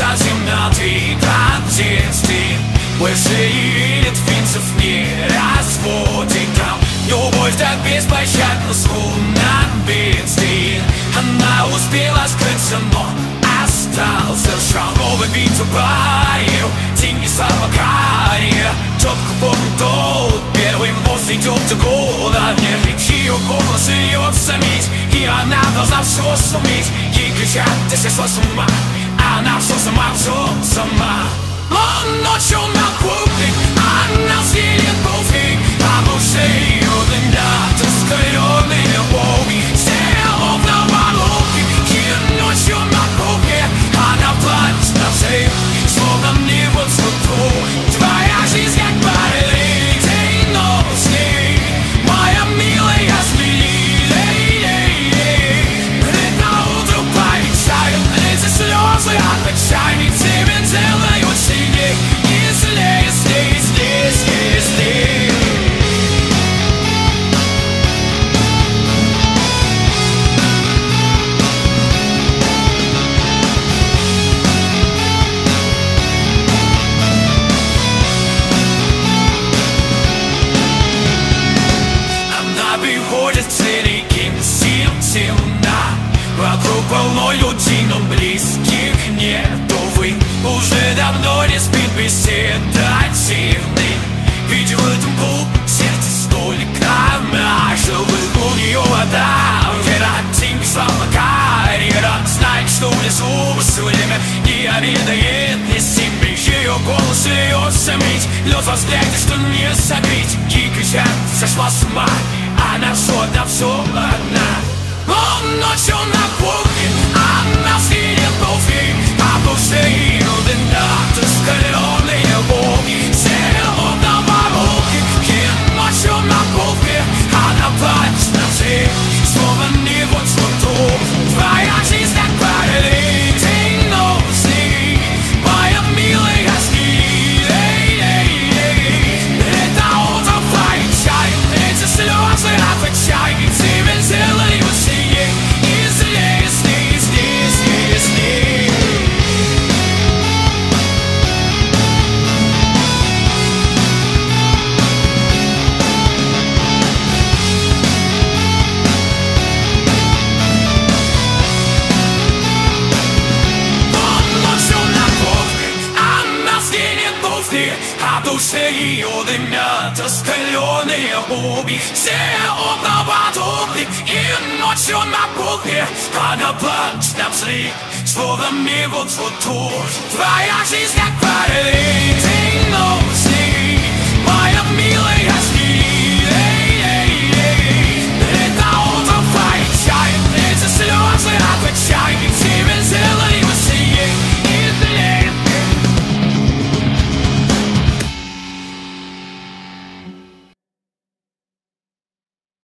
заземнутый контексте. Больше едет финцев не разводит там. Любовь так беспощадна, словно бедствие. Она успела скрыться, но остался шрам. Новый бит упарил, деньги, слава, карьера. Четко помню тот первый мост идет в года. Не речи, ее голос льется медь, и она должна все суметь. Ей кричат, ты сошла с ума, она все сама. Он ночью на кухне, она съедет буфет, потому что ее дымят раскаленные волны. Села на волоке, и ночью на кухне, она плачет на всех, словно мне вот что. Твоя жизнь как парень, ты новости, моя милая смели. На утро порешаю, эти слезы от отчаяния тебе делают сильней. Вокруг полно людей, но близких нету. Вы уже давно не спит беседа тихны. Ведь в этом клуб сердце столько живых. У нее вода, вера, деньги, слава, карьера. Знает, что в лесу все время не обедает, не семьи. Ее голос льется медь, лед во взгляде, что не согреть. Ей кричат, сошла с ума, она все одна. Он ночью на кухне, она съедет буфет, потому что ее дымят раскаленные волны. Села на воронке, и ночью на кухне, она плачет на всех, словно не вот что. Твоя жизнь как парень, ты новости, моя милая сниль. Это утро поезжай, эти слезы от отчаяния тебе делают. А душе ее дымят раскаленные буби. Все окна потухли, и ночью на кухне она плачет на взрыв, словно мигут футур. Твоя жизнь как